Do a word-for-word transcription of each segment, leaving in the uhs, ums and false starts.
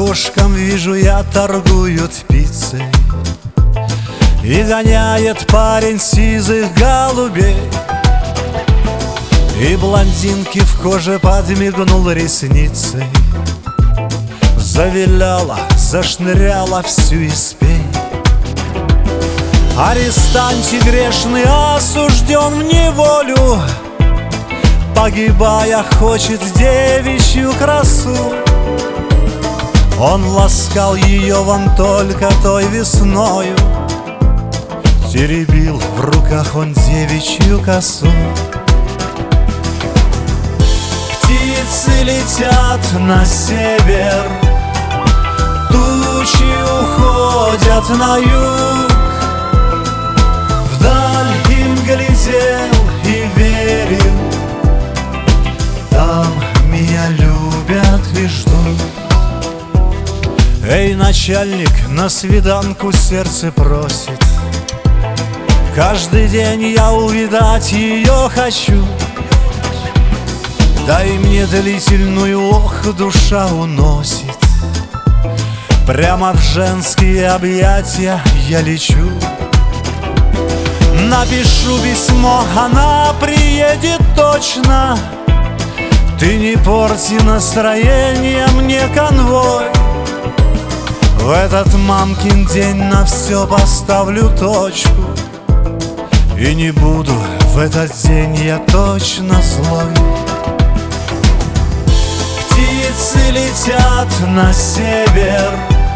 окошком вижу я, торгуют пиццей, и гоняет парень сизых голубей. И блондинке в коже подмигнул ресницей, завиляла, зашныряла всю испей. Арестанте грешный осужден в неволю, погибая, хочет девичью красу. Он ласкал ее вон только той весною, теребил в руках он девичью косу. Птицы летят на север, тучи уходят на юг. Вдаль им глядел и верил, там меня любят и ждут. Эй, начальник, на свиданку сердце просит, каждый день я увидать ее хочу. Дай мне длительную, ох, душа уносит, прямо в женские объятия я лечу. Напишу письмо, она приедет точно. Ты не порти настроение мне, конвой. В этот мамкин день на все поставлю точку, и не буду в этот день я точно злой. Птицы летят на север,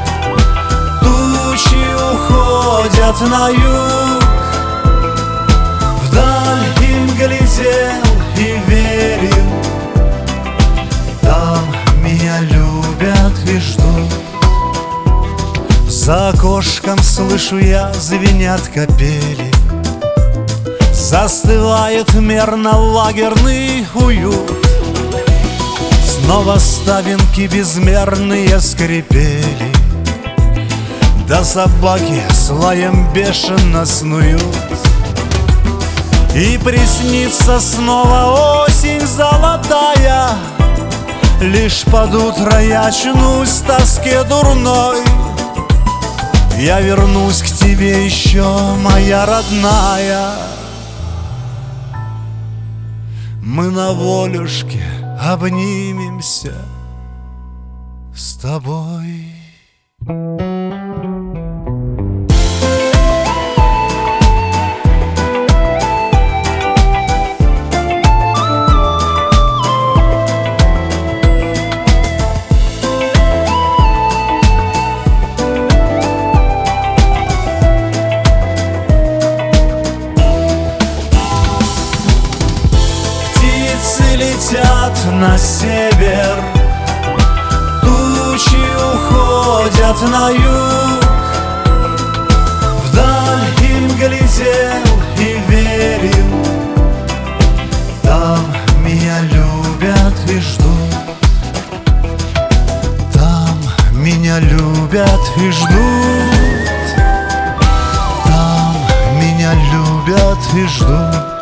тучи уходят на юг. Вдаль им глядел и верил, там меня любят и ждут. За окошком слышу я, звенят капели, застывает мерно лагерный уют. Снова ставинки безмерные скрипели, да собаки с лаем бешено снуют. И приснится снова осень золотая, лишь под утро я очнусь в тоске дурной. Я вернусь к тебе еще, моя родная. Мы на волюшке обнимемся с тобой. Летят на север, тучи уходят на юг. Вдаль им глядел и верил, там меня любят и ждут. Там меня любят и ждут. Там меня любят и ждут.